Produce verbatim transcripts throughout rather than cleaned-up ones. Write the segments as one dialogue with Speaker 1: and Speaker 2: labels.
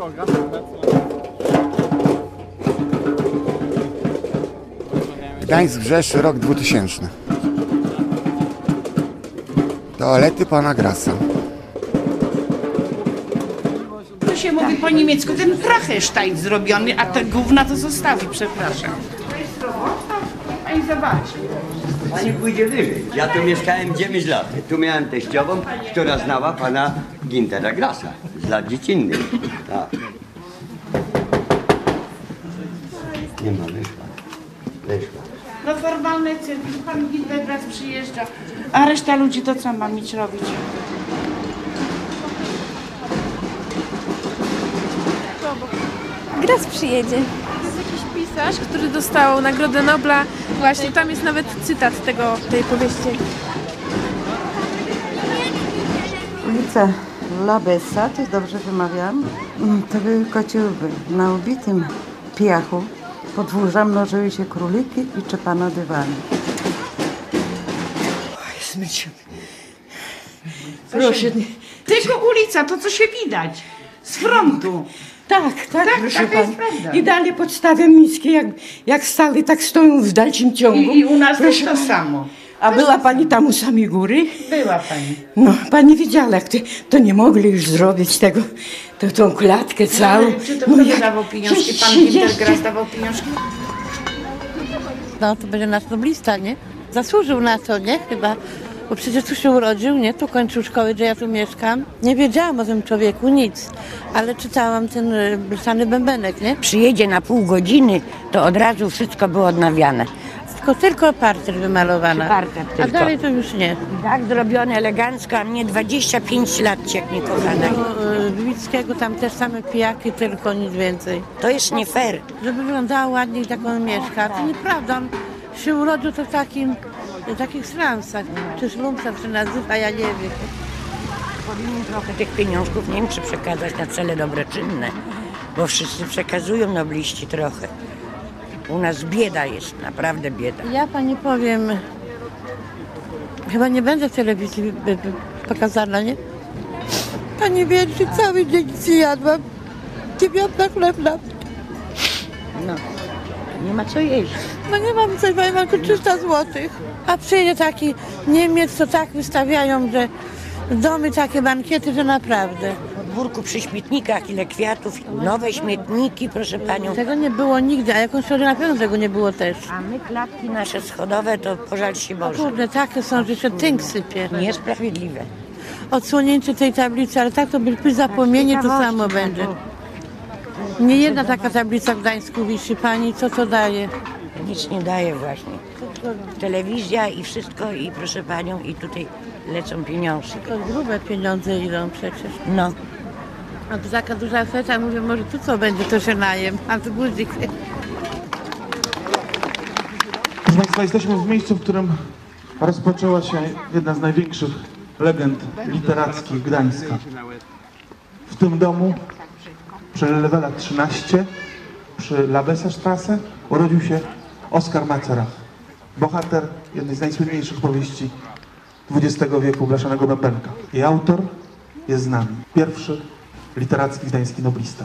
Speaker 1: Gdańsk Wrzeszczy, rok dwutysięczny. Toalety pana Grasa.
Speaker 2: To się mówi po niemiecku, ten Drachenstein zrobiony, a te gówna to zostawi, przepraszam. To jest robota, a i zobacz.
Speaker 3: Pani pójdzie wyżej. Ja tu mieszkałem dziewięć lat. Tu miałem teściową, która znała pana Gintera Grasa z lat dziecinnych. Tak. Nie ma, wyszła. Wyszła.
Speaker 2: No formalne cyrki, pan Ginter Gras przyjeżdża, a reszta ludzi to co ma mieć robić?
Speaker 4: Gras przyjedzie.
Speaker 5: To jest jakiś pisarz, który dostał Nagrodę Nobla. Właśnie tam jest nawet cytat tego, tej powieści.
Speaker 6: Ulica Labesa, to dobrze wymawiam, to były kociołby. Na ubitym piachu podwórza mnożyły się króliki i czepano dywany.
Speaker 2: Zmyciony. Proszę. Tylko ulica, to co się widać. Z frontu.
Speaker 7: Tak, tak,
Speaker 2: Tak,
Speaker 7: proszę
Speaker 2: taka jest
Speaker 7: pani.
Speaker 2: prawda.
Speaker 7: I dalej podstawy miejskie, jak, jak stali, tak stoją w dalszym ciągu.
Speaker 2: I, i u nas też
Speaker 7: Proszę
Speaker 2: to samo.
Speaker 7: A była pani tam u samej góry?
Speaker 2: Była pani.
Speaker 7: No, pani widziała, jak to, to nie mogli już zrobić tego, to, tą klatkę całą.
Speaker 2: Ale czy to
Speaker 7: no,
Speaker 2: kto
Speaker 7: jak-
Speaker 2: dawał pieniążki? Pan
Speaker 7: trzydzieści
Speaker 2: Ginter Gras dawał pieniążki?
Speaker 8: No to będzie nasz noblista, nie? Zasłużył na to, nie? Chyba. Bo przecież tu się urodził, nie? Tu kończył szkołę, gdzie ja tu mieszkam. Nie wiedziałam o tym człowieku nic, ale czytałam ten y, blisany bębenek, nie?
Speaker 9: Przyjedzie na pół godziny, to od razu wszystko było odnawiane.
Speaker 8: Tylko, tylko parter wymalowana.
Speaker 9: Parter
Speaker 8: A
Speaker 9: tylko.
Speaker 8: dalej to już nie.
Speaker 9: Tak zrobione elegancko, a mnie dwadzieścia pięć lat cieknie, kochana.
Speaker 8: No, y, Wickiego tam też same pijaki, tylko nic więcej.
Speaker 9: To jest nie fair.
Speaker 8: Żeby wyglądała ładnie, jak on mieszka. To nieprawda, on się urodził to w takim, w takich sramsach. Czy szlumcach się nazywa, ja nie wiem.
Speaker 9: Powinien trochę tych pieniążków Niemcy przekazać na cele dobroczynne, bo wszyscy przekazują nobliści trochę. U nas bieda jest, naprawdę bieda.
Speaker 8: Ja pani powiem, chyba nie będę w telewizji by- by pokazana, nie? Pani Wierzy, cały dzień nic nie jadłam. Dziewiąta chlebna.
Speaker 9: No, nie ma co jeść.
Speaker 8: No nie mam coś, mam tylko trzysta złotych. A przyjedzie taki Niemiec, to tak wystawiają, że domy, takie bankiety, że naprawdę.
Speaker 9: W podwórku przy śmietnikach ile kwiatów, nowe śmietniki, proszę panią.
Speaker 8: Tego nie było nigdy, a jakąś środę na pewno tego nie było też.
Speaker 9: A my klatki nasze schodowe, to pożal się Boże.
Speaker 8: Kurde, takie są, że się tynk sypie.
Speaker 9: Niesprawiedliwe.
Speaker 8: Odsłonięcie tej tablicy, ale tak to by zapomnienie, to samo będzie. Nie jedna taka tablica w Gdańsku wisi, pani, co to daje?
Speaker 9: Nic nie daje właśnie. Telewizja i wszystko i proszę panią i tutaj lecą pieniążki.
Speaker 8: To grube pieniądze idą przecież.
Speaker 9: No.
Speaker 8: A to taka duża feta, mówię, może tu co będzie, to się najem, a tu guzik.
Speaker 10: Proszę Państwa, jesteśmy w miejscu, w którym rozpoczęła się jedna z największych legend literackich Gdańska. W tym domu przy Lewela trzynaście, przy Labesa-Strasse urodził się Oskar Macerach, bohater jednej z najsłynniejszych powieści dwudziestego wieku Blaszanego Bębenka. I autor jest z nami. Pierwszy literacki gdański noblista.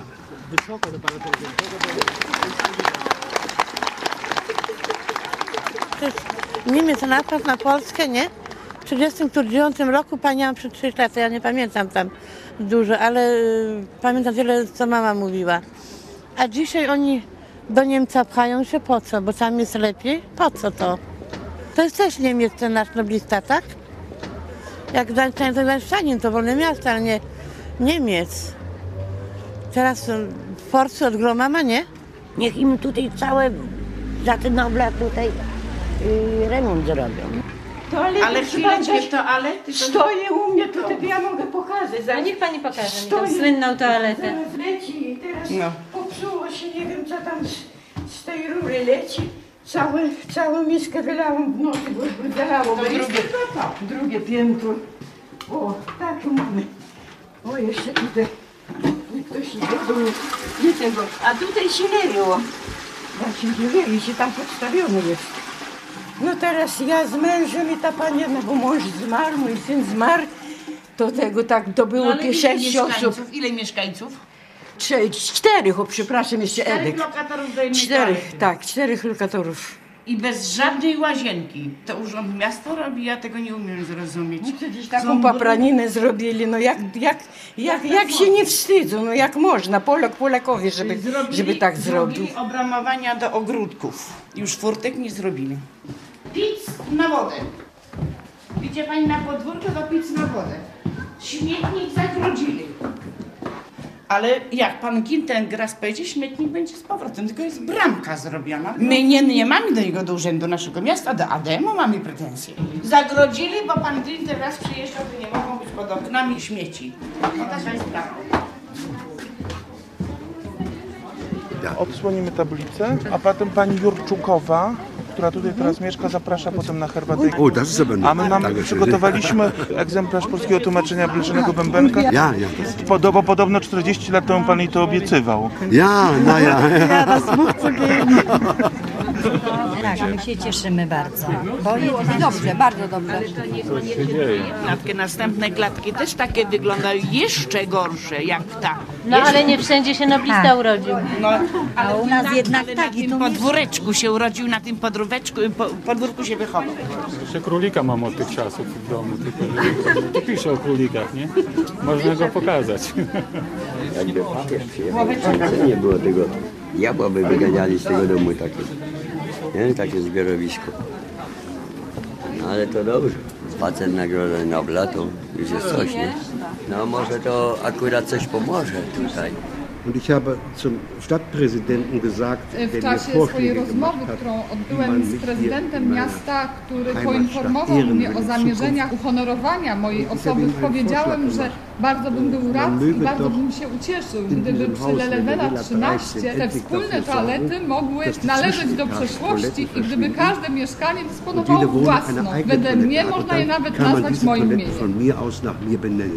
Speaker 8: Przecież Niemiec napad na Polskę, nie? W tysiąc dziewięćset dziewiątym roku pani miałam przed trzy lata, ja nie pamiętam tam dużo, ale y, pamiętam tyle, co mama mówiła. A dzisiaj oni do Niemca pchają się po co? Bo tam jest lepiej? Po co to? To jest też Niemiec, ten nasz noblista, tak? Jak Gdańszczanin, to Gdańszczanin, to wolne miasto, ale nie Niemiec. Teraz y, w Forcy od Gromama, nie?
Speaker 9: Niech im tutaj całe za te Nobla tutaj yy, remont zrobią.
Speaker 7: Toalety,
Speaker 2: Ale chwileczkę, toalety. to-
Speaker 7: Stoję u mnie, to tylko ja mogę pokazać.
Speaker 4: A niech pani pokaże mi tą
Speaker 7: Stoi.
Speaker 4: słynną toaletę.
Speaker 7: Teraz leci i teraz
Speaker 2: No.
Speaker 7: popsuło się, nie wiem co tam z, z tej rury leci. Całe, całą miskę wylałam w nocy, bo wydało.
Speaker 2: To drugie,
Speaker 7: Drugie piętro. O, tak mamy. O, jeszcze tutaj. I ktoś idzie do mnie. Nie tego. A tutaj silerio. Właśnie silerio się tam podstawiony jest. No teraz ja z mężem i ta pani, no bo mąż zmarł, mój syn zmarł. To tego tak, to było
Speaker 2: No, ale
Speaker 7: no,
Speaker 2: ile
Speaker 7: sześć osób.
Speaker 2: mieszkańców? Ile mieszkańców?
Speaker 7: Trze- czterech, o przepraszam, jeszcze
Speaker 2: Czterech
Speaker 7: Edek.
Speaker 2: lokatorów do jednej
Speaker 7: Czterech,
Speaker 2: toalety.
Speaker 7: tak, czterech lokatorów.
Speaker 2: I bez żadnej łazienki. To urząd miasta robi, ja tego nie umiem zrozumieć.
Speaker 7: No przecież taką papraninę zrobili, no jak, jak, jak, jak się nie wstydzą, no jak można, Polak Polakowi, żeby,
Speaker 2: Zrobili-
Speaker 7: żeby tak zrobił.
Speaker 2: Zrobili obramowania do ogródków. Już furtek nie zrobili. Pic na wodę. Idzie pani na podwórko do pic na wodę. Śmietnik zagrodzili. Ale jak pan Gintergras pojedzie, śmietnik będzie z powrotem, tylko jest bramka zrobiona. My nie, nie mamy do niego, do urzędu naszego miasta, do A D M-u mamy pretensje. Zagrodzili, bo pan Gintergras przyjeżdżał, to nie mogą być pod oknami śmieci. No taka jest prawda.
Speaker 10: Odsłonimy tablicę, a potem pani Jurczukowa, która tutaj teraz mieszka, zaprasza potem na herbatę.
Speaker 11: Oh, das ist aber
Speaker 10: A my mamy, przygotowaliśmy egzemplarz polskiego tłumacenia Bleczenego Bębenka.
Speaker 11: Ja, ja.
Speaker 10: Podo- Bo podobno czterdzieści lat temu pan jej to obiecywał.
Speaker 11: Ja, na ja.
Speaker 4: Tak, my się cieszymy bardzo. Bo jest dobrze, bardzo dobrze.
Speaker 2: Klatki, następne klatki też takie wyglądają jeszcze gorsze, jak ta.
Speaker 4: No ale nie wszędzie się noblista urodził.
Speaker 2: No,
Speaker 4: A u nas jednak
Speaker 2: ale
Speaker 4: tak
Speaker 2: na
Speaker 4: i
Speaker 2: tym
Speaker 4: tu
Speaker 2: podwóreczku się urodził, na tym podwóreczku, po, podwórku się wychował.
Speaker 12: Jeszcze królika mam od tych czasów w domu, tylko że tu pisze o królikach, nie? Można go pokazać.
Speaker 3: Jakby papież przyjechał, to nie było tego. Diabła by wyganiali z tego domu takie. Nie? Takie zbiorowisko. No ale to dobrze. Facet Nagrody Nobla to już jest coś, nie? No może to akurat coś pomoże tutaj.
Speaker 11: Und ich habe zum Stadtpräsidenten gesagt,
Speaker 13: W
Speaker 11: der mir
Speaker 13: czasie swojej
Speaker 11: Vorschläge
Speaker 13: rozmowy,
Speaker 11: gemacht hat,
Speaker 13: którą
Speaker 11: wie man
Speaker 13: odbyłem z
Speaker 11: mich
Speaker 13: prezydentem
Speaker 11: hier
Speaker 13: miasta, który
Speaker 11: Heimatstadt
Speaker 13: poinformował
Speaker 11: ehren
Speaker 13: mnie
Speaker 11: will
Speaker 13: o
Speaker 11: in
Speaker 13: zamierzeniach
Speaker 11: Zukunft.
Speaker 13: uhonorowania mojej osoby,
Speaker 11: ihm einen
Speaker 13: powiedziałem,
Speaker 11: Vorschlag
Speaker 13: że
Speaker 11: gemacht.
Speaker 13: bardzo bym był rad
Speaker 11: Man
Speaker 13: i
Speaker 11: möge
Speaker 13: bardzo
Speaker 11: doch
Speaker 13: bym się ucieszył,
Speaker 11: in
Speaker 13: gdyby
Speaker 11: diesem
Speaker 13: przy
Speaker 11: Haus,
Speaker 13: Lelewela
Speaker 11: wenn wir
Speaker 13: trzynaście te
Speaker 11: endlich
Speaker 13: wspólne
Speaker 11: dafür
Speaker 13: toalety
Speaker 11: sorgen,
Speaker 13: mogły
Speaker 11: dass die
Speaker 13: należeć do
Speaker 11: Zwischenetagen
Speaker 13: przeszłości
Speaker 11: Toiletten
Speaker 13: i gdyby
Speaker 11: verschwinden.
Speaker 13: każde mieszkanie
Speaker 11: Und
Speaker 13: dysponowało
Speaker 11: jede Wohnung eine
Speaker 13: własną.
Speaker 11: eigene
Speaker 13: Wedle mnie
Speaker 11: Toilette hat,
Speaker 13: można je
Speaker 11: dann
Speaker 13: nawet
Speaker 11: kann man
Speaker 13: nazwać
Speaker 11: diese
Speaker 13: moim
Speaker 11: Toilette
Speaker 13: imieniem.
Speaker 11: von mir aus nach mir benennen.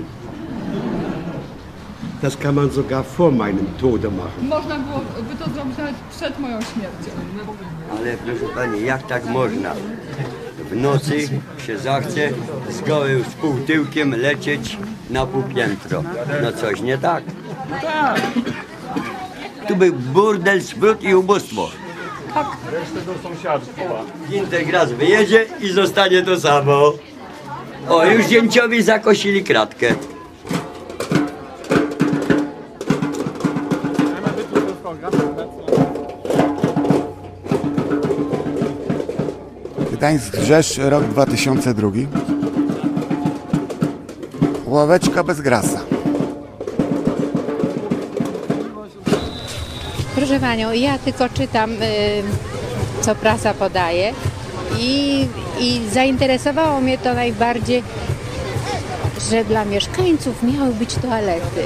Speaker 11: Das kann man sogar vor meinem Tode machen.
Speaker 13: Można byłoby to zrobić nawet przed moją śmiercią.
Speaker 3: Ale proszę pani, jak tak można? W nocy się zachce z gołym współtyłkiem lecieć na półpiętro. No coś nie tak. Tu był burdel, smród i ubóstwo.
Speaker 12: Resztę do sąsiadów.
Speaker 3: Gintergras wyjedzie i zostanie to samo. O, już zięciowi zakosili kratkę.
Speaker 1: Gdańsk Rzesz, rok dwa tysiące drugi. Ławeczka bez grasa.
Speaker 14: Proszę Panią, ja tylko czytam, y, co prasa podaje i, i zainteresowało mnie to najbardziej, że dla mieszkańców miały być toalety.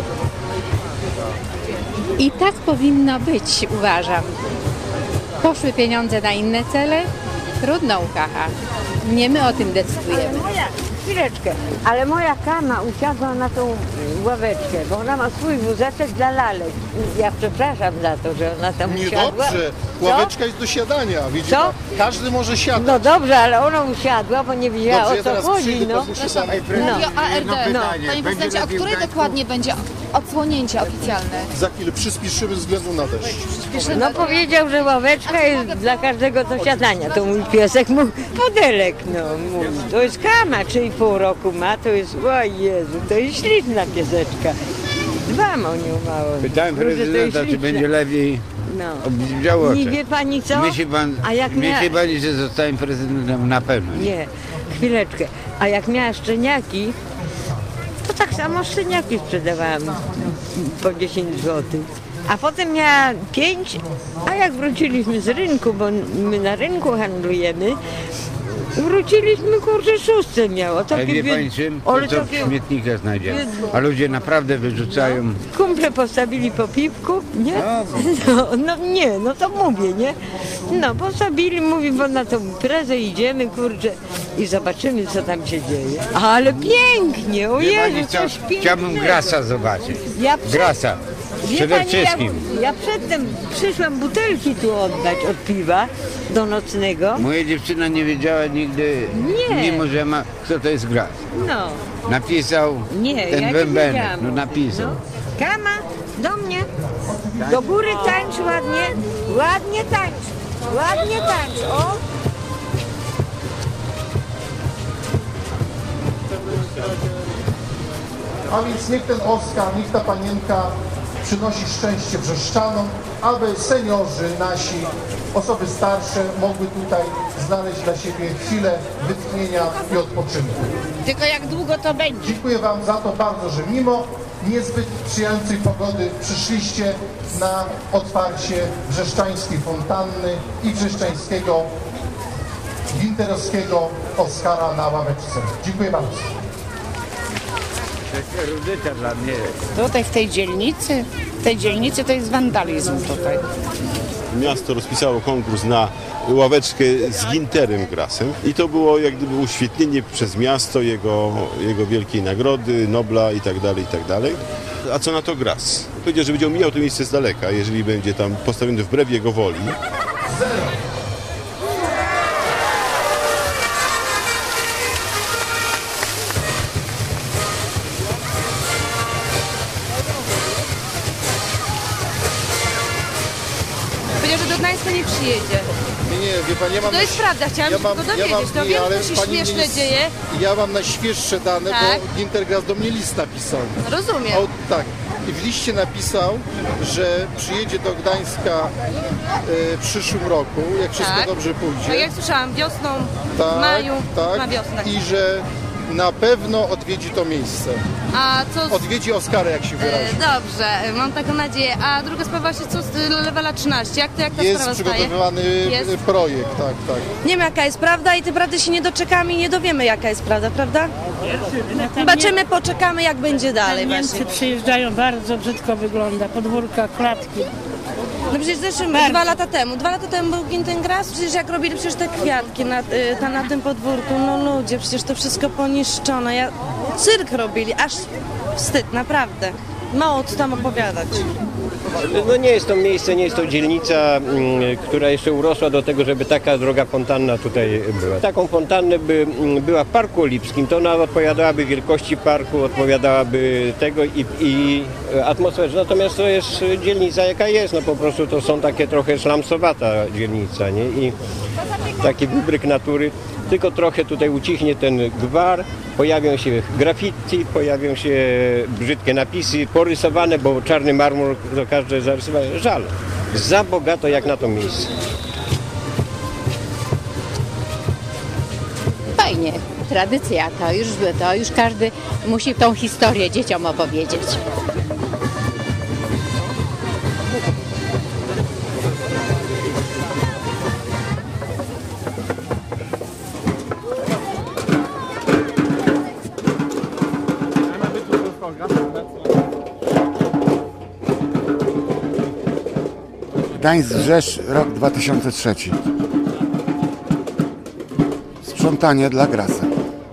Speaker 14: I tak powinno być, uważam. Poszły pieniądze na inne cele, trudno ukacha. Nie my o tym decydujemy.
Speaker 15: Chwileczkę, ale moja kama usiadła na tą ławeczkę, bo ona ma swój wózeczek dla lalek. Ja przepraszam za to, że ona tam usiadła.
Speaker 16: Niedobrze,
Speaker 15: Co?
Speaker 16: ławeczka jest do siadania, widzi
Speaker 15: Co?
Speaker 16: pan? Każdy może siadać.
Speaker 15: No dobrze, ale ona usiadła, bo nie wiedziała
Speaker 16: Dobrze, ja
Speaker 15: o co
Speaker 16: teraz
Speaker 15: chodzi.
Speaker 16: przyjdę,
Speaker 15: No.
Speaker 16: posłuszę pana.
Speaker 17: Radio A R D.
Speaker 16: No.
Speaker 17: Panie prezydencie, a której dokładnie będzie odsłonięcie oficjalne?
Speaker 16: Za chwilę przyspieszymy ze względu na deszcz.
Speaker 15: No powiedział, że ławeczka jest dla każdego do siadania. To mój piesek, mój modelek, no mówi. To jest kama, trzy i pół roku ma, to jest, o Jezu, to jest śliczna pieseczka. Dbam o nią mało.
Speaker 18: Pytałem
Speaker 15: Proszę, to jest
Speaker 18: prezydenta, czy
Speaker 15: śliczna.
Speaker 18: będzie lepiej
Speaker 15: No.
Speaker 18: obniżało
Speaker 15: Nie wie pani co?
Speaker 18: Myśli pan,
Speaker 15: A jak mia-
Speaker 18: myśli pani, że zostałem prezydentem? Na pewno nie.
Speaker 15: Nie, chwileczkę. A jak miała szczeniaki, to tak samo szczeniaki sprzedawałam po dziesięć złotych. A potem miała pięć, a jak wróciliśmy z rynku, bo my na rynku handlujemy, wróciliśmy, kurczę, szóstce miało.
Speaker 18: Ale wie pani czym? To,
Speaker 15: ale
Speaker 18: co w
Speaker 15: takie
Speaker 18: śmietnikach znajdziemy. A ludzie naprawdę wyrzucają.
Speaker 15: kumple postawili po piwku, nie? No, no nie, no to mówię, nie? No postawili, mówi, bo na tą imprezę idziemy, kurczę, i zobaczymy, co tam się dzieje. Ale pięknie, o
Speaker 18: Wie pani
Speaker 15: Jezu,
Speaker 18: co?
Speaker 15: coś pięknego.
Speaker 18: Chciałbym Grasa zobaczyć.
Speaker 15: Ja przed-
Speaker 18: Grasa.
Speaker 15: Wie
Speaker 18: Przede
Speaker 15: pani,
Speaker 18: wszystkim.
Speaker 15: Ja, ja przedtem przyszłam butelki tu oddać od piwa do nocnego.
Speaker 18: Moja dziewczyna nie wiedziała nigdy,
Speaker 15: Nie.
Speaker 18: mimo że ma, kto to jest Gras.
Speaker 15: No.
Speaker 18: Napisał
Speaker 15: Nie,
Speaker 18: ten
Speaker 15: ja nie
Speaker 18: bębenek,
Speaker 15: wiedziałam.
Speaker 18: no napisał.
Speaker 15: Kama, do mnie. Do góry tańcz ładnie. Ładnie tańcz. Ładnie tańcz. O.
Speaker 16: A więc niech ten Oskar, niech ta panienka przynosi szczęście brzeszczanom, aby seniorzy nasi, osoby starsze mogły tutaj znaleźć dla siebie chwilę wytchnienia i odpoczynku.
Speaker 2: Tylko jak długo to będzie?
Speaker 16: Dziękuję Wam za to bardzo, że mimo niezbyt sprzyjającej pogody przyszliście na otwarcie Brzeszczańskiej Fontanny i Brzeszczańskiego Ginterowskiego Oskara na ławeczce. Dziękuję bardzo.
Speaker 18: Erudyta dla mnie.
Speaker 2: Tutaj w tej dzielnicy, w tej dzielnicy to jest wandalizm tutaj.
Speaker 19: Miasto rozpisało konkurs na ławeczkę z Ginterem Grassem i to było jak gdyby uświetnienie przez miasto jego, jego wielkiej nagrody, Nobla i tak dalej, i tak dalej. A co na to Grass? Powiedział, że będzie omijał to miejsce z daleka, jeżeli będzie tam postawiony wbrew jego woli.
Speaker 17: Powiedział, że do Gdańska nie przyjedzie.
Speaker 16: Nie, nie, wie Pani, ja mam...
Speaker 17: To jest prawda, chciałam
Speaker 16: ja
Speaker 17: się
Speaker 16: mam,
Speaker 17: tylko
Speaker 16: ja
Speaker 17: dowiedzieć.
Speaker 16: mam,
Speaker 17: To
Speaker 16: nie,
Speaker 17: wiem,
Speaker 16: ale
Speaker 17: co się
Speaker 16: pani mnie
Speaker 17: śmieszne
Speaker 16: nie-
Speaker 17: dzieje.
Speaker 16: Ja mam najświeższe dane,
Speaker 17: Tak.
Speaker 16: bo Gintergrass do mnie list napisał.
Speaker 17: Rozumiem.
Speaker 16: O, tak. I w liście napisał, że przyjedzie do Gdańska e, w przyszłym roku, jak wszystko
Speaker 17: Tak.
Speaker 16: dobrze pójdzie.
Speaker 17: Tak jak słyszałam, wiosną,
Speaker 16: Tak,
Speaker 17: w maju,
Speaker 16: tak.
Speaker 17: na wiosnę.
Speaker 16: I że na pewno odwiedzi to miejsce.
Speaker 17: A co z...
Speaker 16: Odwiedzi Oskara, jak się wyrazi.
Speaker 17: E, Dobrze, mam taką nadzieję. A druga sprawa się co z y, levela trzynaście? Jak to, jak ta
Speaker 16: Jest
Speaker 17: sprawa staje?
Speaker 16: przygotowywany
Speaker 17: Jest.
Speaker 16: projekt, tak, tak.
Speaker 20: Nie wiem jaka jest prawda i tym prawdy się nie doczekamy i nie dowiemy jaka jest prawda, prawda? Zobaczymy, poczekamy jak będzie dalej
Speaker 8: Niemcy
Speaker 20: właśnie.
Speaker 8: przyjeżdżają, bardzo brzydko wygląda, podwórka, klatki.
Speaker 20: No przecież zeszłym,
Speaker 8: Bardzo.
Speaker 20: dwa lata temu, dwa lata temu był Gintergrass, przecież jak robili przecież te kwiatki na, y, ta, na tym podwórku, no ludzie, przecież to wszystko poniszczone, ja, cyrk robili, aż wstyd, naprawdę. Mało co tam opowiadać.
Speaker 21: No nie jest to miejsce, nie jest to dzielnica, mm, która jeszcze urosła do tego, żeby taka droga fontanna tutaj była. Taką fontannę by mm, była w Parku Lipskim, to ona odpowiadałaby wielkości parku, odpowiadałaby tego i, i atmosferze. Natomiast to jest dzielnica jaka jest, no po prostu to są takie trochę szlamsowata dzielnica, nie? I taki wybryk natury. Tylko trochę tutaj ucichnie ten gwar, pojawią się graffiti, pojawią się brzydkie napisy, porysowane, bo czarny marmur to każdy zarysował. Żal. Za bogato jak na to miejsce.
Speaker 14: Fajnie, tradycja, to już, to już każdy musi tą historię dzieciom opowiedzieć.
Speaker 1: Gdańsk-Rzesz, rok dwa tysiące trzeci. Sprzątanie dla Grassa.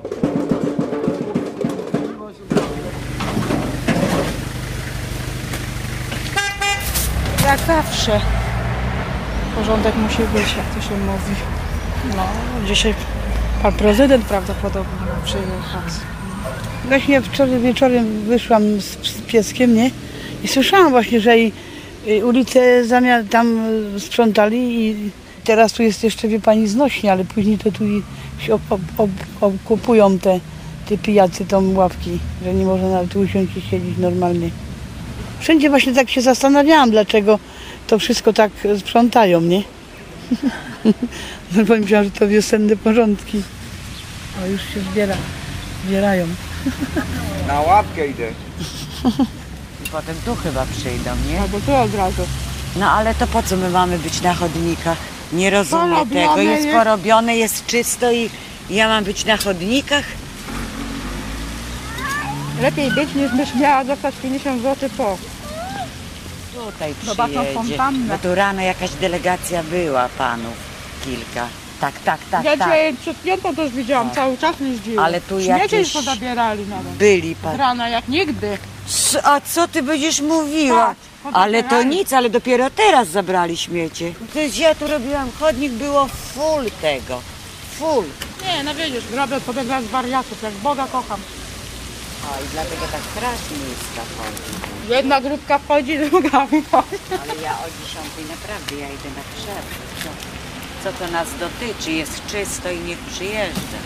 Speaker 22: Jak zawsze. Porządek musi być, jak to się mówi. No, dzisiaj pan prezydent prawdopodobnie ma przyjechać. Właśnie wczoraj wieczorem wyszłam z, z pieskiem, nie? I słyszałam właśnie, że i, i ulicę zamiast tam sprzątali i teraz tu jest jeszcze, wie pani, znośnie, ale później to tu i się ob, ob, ob, obkupują te, te pijacy tą ławki, że nie można nawet usiąść i siedzieć normalnie. Wszędzie właśnie tak się zastanawiałam, dlaczego to wszystko tak sprzątają, nie? No bo myślałam, że to wiosenne porządki. O, już się zbiera, zbierają.
Speaker 23: Na łapkę idę. I potem tu chyba przyjdą, nie?
Speaker 22: Albo tu od razu.
Speaker 24: No ale to po co my mamy być na chodnikach? Nie rozumiem
Speaker 22: Porobione
Speaker 24: tego. Jest
Speaker 22: jest.
Speaker 24: porobione, jest czysto i ja mam być na chodnikach?
Speaker 22: Lepiej być, niż byś miała dostać pięćdziesiąt złotych po.
Speaker 24: Tutaj
Speaker 22: Zobaczą
Speaker 24: przyjedzie.
Speaker 22: fontannę.
Speaker 24: Bo tu rano jakaś delegacja była, panów kilka. Tak, tak, tak,
Speaker 22: Ja
Speaker 24: tak.
Speaker 22: dzisiaj przed piątą też widziałam, cały czas nie zdziwiłam.
Speaker 24: Ale tu
Speaker 22: Śmiecie
Speaker 24: jakieś
Speaker 22: już pozabierali nawet.
Speaker 24: byli pan.
Speaker 22: Z rana jak nigdy.
Speaker 24: Co- A co ty będziesz mówiła?
Speaker 22: Tak,
Speaker 24: Ale to
Speaker 22: pozabierali.
Speaker 24: nic, ale dopiero teraz zabrali śmiecie. To jest, ja tu robiłam chodnik, było full tego. Full.
Speaker 22: Nie, no widzisz, robię potem z wariatów, jak Boga kocham.
Speaker 24: O, i dlatego tak strasznie niska chodzi.
Speaker 22: Jedna grupka wchodzi, druga wychodzi.
Speaker 24: Ale ja o dziesiątej naprawdę, ja idę na przerwę. Co, co to nas dotyczy? Jest czysto i niech przyjeżdża.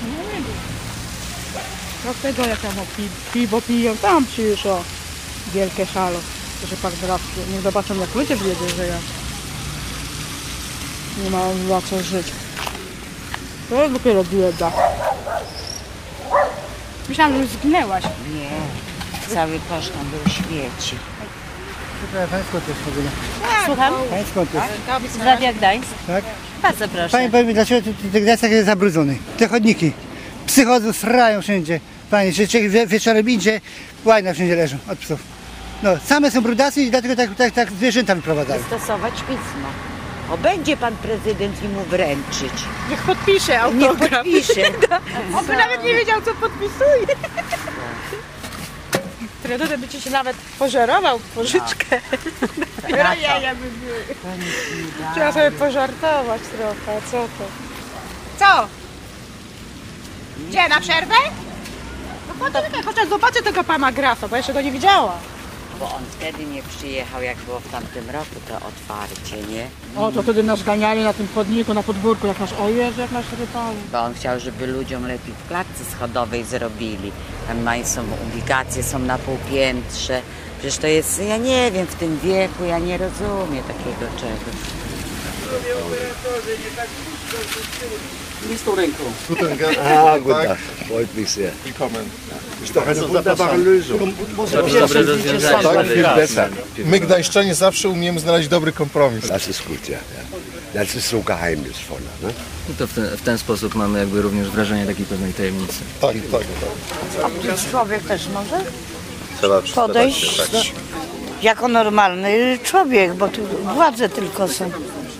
Speaker 22: Dlatego jak tam pi, piwo piją, tam przecież o wielkie halo. Że pan brat, nie zobaczą jak ludzie wiedzą, że ja nie mam za co żyć. To jest dopiero bieda. Myślałam, że już zginęłaś.
Speaker 24: Nie, cały kosz tam był świeci.
Speaker 5: Pani skąd jest w ogóle?
Speaker 24: Słucham?
Speaker 5: Pani skąd jest?
Speaker 24: Z Radia Gdańsk.
Speaker 5: Tak?
Speaker 24: Bardzo proszę.
Speaker 5: Pani powie mi, dlaczego ten Gdańsk jest zabrudzony? Te chodniki. Psy chodzą, srają wszędzie. Pani, że człowiek wie, wieczorem idzie, łajna wszędzie leżą od psów. No, same są brudasy i dlatego tak, tak, tak zwierzęta wyprowadzają.
Speaker 24: Stosować pismo. O, będzie pan prezydent i mu wręczyć.
Speaker 22: Niech podpisze
Speaker 24: Niech
Speaker 22: autograf.
Speaker 24: podpisze.
Speaker 22: On by nawet nie wiedział, co podpisuje. Prezydent by ci się nawet pożerował pożyczkę. No. Ja by były. Trzeba sobie pożartować trochę, a co to? Co? Gdzie, na przerwę? No poczekaj, chociaż zobaczę tego pana Grafa, bo jeszcze go nie widziała.
Speaker 24: Bo on wtedy nie przyjechał, jak było w tamtym roku to otwarcie, nie?
Speaker 22: O, to wtedy nas ganiali na tym chodniku, na podwórku, jak nasz ojej, jak nasz rypali.
Speaker 24: Bo on chciał, żeby ludziom lepiej w klatce schodowej zrobili. Tam mają, są ubikacje, są na półpiętrze. Przecież to jest, ja nie wiem, w tym wieku ja nie rozumiem takiego czegoś.
Speaker 6: Nie z tą ręką.
Speaker 11: Ah, gut, das freut mich sehr.
Speaker 6: Willkommen.
Speaker 11: Ist doch eine wunderbare Lösung.
Speaker 6: Tak, viel besser. My Gdańszczanie zawsze umiemy znaleźć dobry kompromis.
Speaker 11: Das ist gut, ja. Das ist so geheimnisvoller. Ne?
Speaker 7: I to w ten, w ten sposób mamy jakby również wrażenie takiej pewnej tajemnicy.
Speaker 6: Tak, tak, tak.
Speaker 24: A człowiek też może
Speaker 11: Trzeba
Speaker 24: podejść
Speaker 11: tak.
Speaker 24: jako normalny człowiek, bo tu władze tylko są.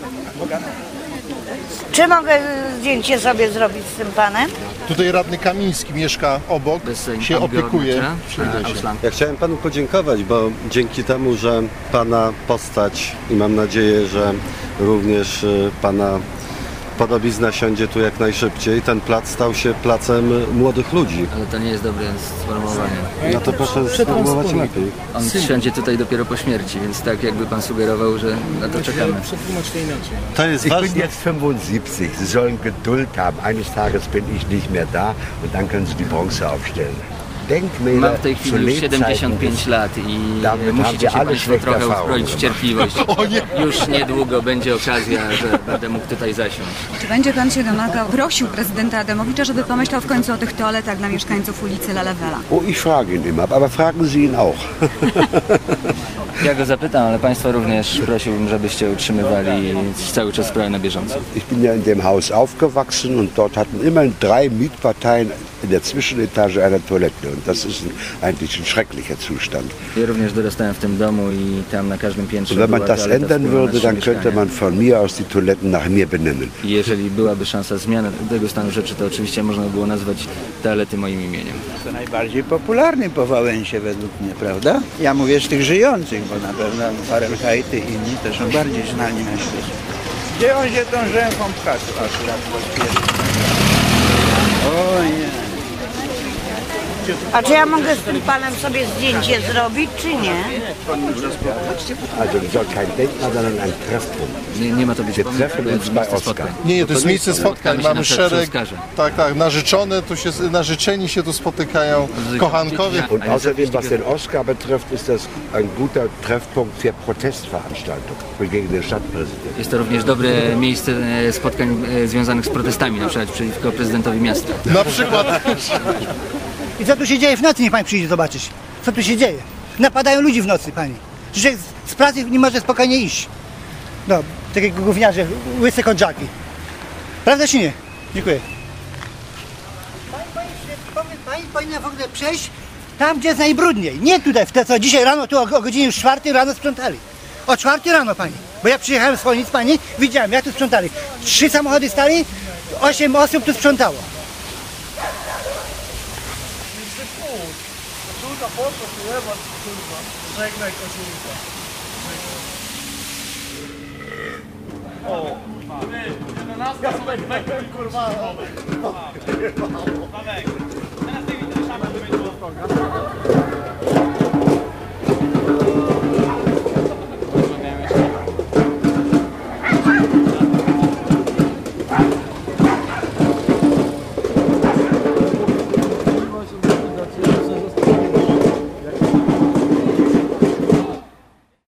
Speaker 24: Czy mogę zdjęcie sobie zrobić z tym panem?
Speaker 6: Tutaj radny Kamiński mieszka obok, się opiekuje.
Speaker 9: Ja chciałem panu podziękować, bo dzięki temu, że pana postać i mam nadzieję, że również y, pana podobizna siądzie tu jak najszybciej, ten plac stał się placem młodych ludzi.
Speaker 7: Ale to nie jest dobre sformułowanie.
Speaker 9: No to proszę sformułować lepiej.
Speaker 7: On siądzie tutaj dopiero po śmierci, więc tak jakby pan sugerował, że na to czekamy.
Speaker 9: To jest
Speaker 11: Ich
Speaker 9: ważne.
Speaker 11: bin jetzt fünfundsiebzig. Sie sollen Geduld haben. Eines Tages bin ich nicht mehr da und dann können Sie die Bronze aufstellen.
Speaker 7: Mam w tej chwili już siedemdziesiąt pięć lat i musicie się Państwo trochę uzbroić w cierpliwość. Już niedługo będzie okazja, że będę mógł tutaj zasiąść.
Speaker 25: Czy będzie pan się domagał, prosił prezydenta Adamowicza, żeby pomyślał w końcu o tych toaletach dla mieszkańców ulicy Lalewela?
Speaker 11: Oh, ich frage ihn immer, aber fragen Sie ihn auch.
Speaker 7: Ja go zapytam, ale Państwa również prosiłbym, żebyście utrzymywali cały czas sprawę na bieżąco.
Speaker 11: Ich bin ja in dem Haus aufgewachsen und dort hatten immerhin drei Mietparteien in der Zwischenetage eine Toilette. Und das ist eigentlich ein schrecklicher Zustand.
Speaker 7: Ja również dorastałem w tym domu i tam na każdym piętrze
Speaker 11: Und wenn man
Speaker 7: była
Speaker 11: das
Speaker 7: toaleta
Speaker 11: ändern
Speaker 7: wspólna
Speaker 11: würde,
Speaker 7: na
Speaker 11: dann
Speaker 7: trzy
Speaker 11: könnte
Speaker 7: mieszkania.
Speaker 11: man von mir aus die Toiletten nach mir benennen.
Speaker 7: I jeżeli byłaby szansa zmiany tego stanu rzeczy, to oczywiście można by było nazwać toalety moim imieniem.
Speaker 26: To najbardziej popularny po Wałęsie według mnie, prawda? Ja mówię z tych żyjących, bo na pewno Fahrenheit i inni to są bardziej znani na świecie. Gdzie on się tą rzęchą pcha tu akurat pośpiesznie? O nie.
Speaker 24: A czy ja mogę z tym panem sobie zdjęcie zrobić, czy nie?
Speaker 11: Also es soll kein Denkmal, sondern ein Treffpunkt.
Speaker 7: Nie, nie ma to być
Speaker 11: Wir treffen uns bei Oskar.
Speaker 6: Nie, nie, to jest miejsce spotkań. Mamy szereg,
Speaker 7: Oskarze.
Speaker 6: tak, tak, narzeczone, tu się, narzeczeni się tu spotykają, kochankowie.
Speaker 11: Und außerdem, was den Oscar betrifft, ist das ein guter Treffpunkt für Protestveranstaltungen gegen den Stadtpräsidenten.
Speaker 7: Jest to również dobre miejsce e, spotkań e, związanych z protestami, na przykład przeciwko prezydentowi miasta.
Speaker 6: Na przykład.
Speaker 5: I co tu się dzieje w nocy, niech pani przyjdzie zobaczyć. Co tu się dzieje? Napadają ludzi w nocy, pani. Że z pracy nie może spokojnie iść. No, takie gówniarze, łyse kądziaki. Prawda czy nie? Dziękuję. Pani, pani, pani powinna w ogóle przejść tam, gdzie jest najbrudniej. Nie tutaj, w te co dzisiaj rano, tu o, o godzinie już czwartej rano sprzątali. O czwartej rano, pani. Bo ja przyjechałem z Chojnic, pani, widziałem, jak tu sprzątali. Trzy samochody stali, osiem osób tu sprzątało.
Speaker 27: Żegnaj koszulka. O, jedenastka, kurwa, kurwa. Pana wyjdzie do stołka.